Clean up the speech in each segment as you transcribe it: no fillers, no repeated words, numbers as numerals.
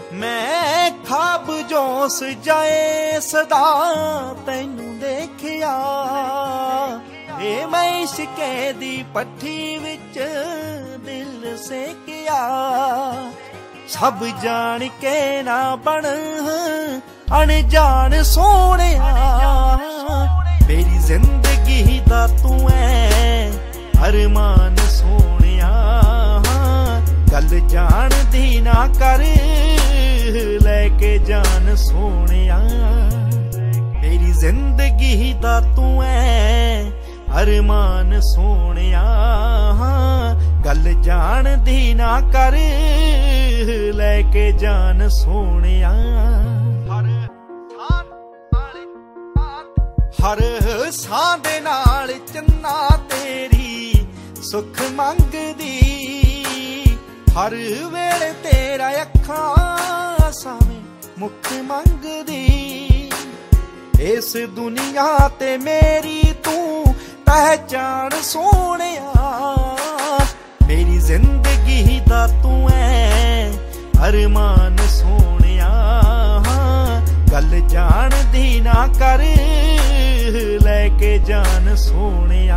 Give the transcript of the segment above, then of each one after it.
मैं ख्वाब जो सजाए सदा तैनू देखिया, मैं इश्के दी पट्ठी विच दिल सेकिया। सब जान के ना बन अनजान सोहणिया, मेरी जिंदगी दा तू है अरमान सोहणिया। गल जान दी ना कर लेके जान सोहणिया, मेरी जिंदगी दा तू है अरमान सोहणिया। गल जान दी ना कर लेके जान सोहणिया। हर सां दे नाल चन्ना तेरी सुख मंगदी, हर वेले तेरा अखां सावें मुख मंगदी। इस दुनिया ते मेरी तू पहचान सोहणिया, मेरी जिंदगी दा तू है अरमान सोहणिया। गल जान दी ना कर लेके जान सोहणिया।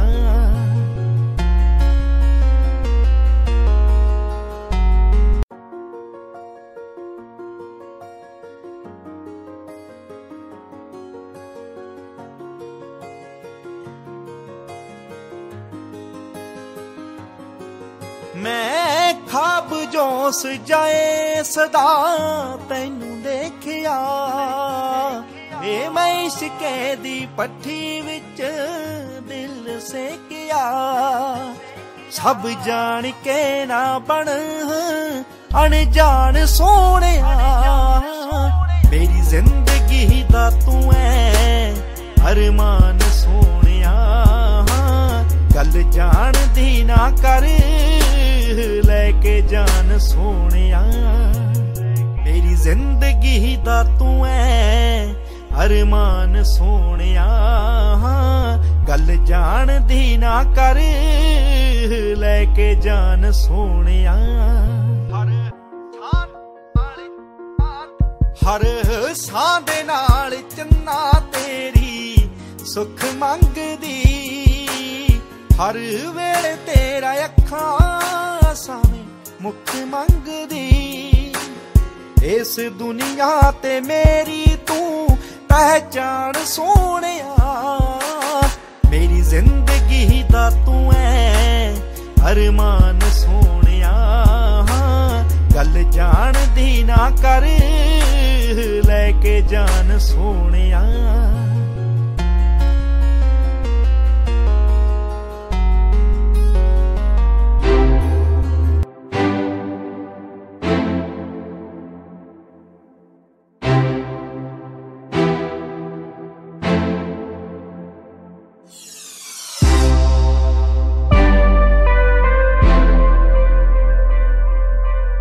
मैं ख्वाब जो सजाए सदा तैनू देखिया, मैं इश्के दी पट्ठी विच दिल सेकिया। सब जान के ना बन अनजान सोहणिया, मेरी जिंदगी दा तू है अरमान सोहणिया। गल जान दी ना कर लेके जान सोहणिया, मेरी जिंदगी दा तू है अरमान सोहणिया। गल जान दी ना कर लेके जान सोहणिया। हर सां दे नाल चन्ना तेरी सुख मंगदी, हर वेले तेरा अखां सावें मुख मंगदी। इस दुनिया ते मेरी तू पहचान सोहणिया, मेरी जिंदगी दा तू है अरमान सोहणिया। गल जान दी ना कर लेके जान सोहणिया।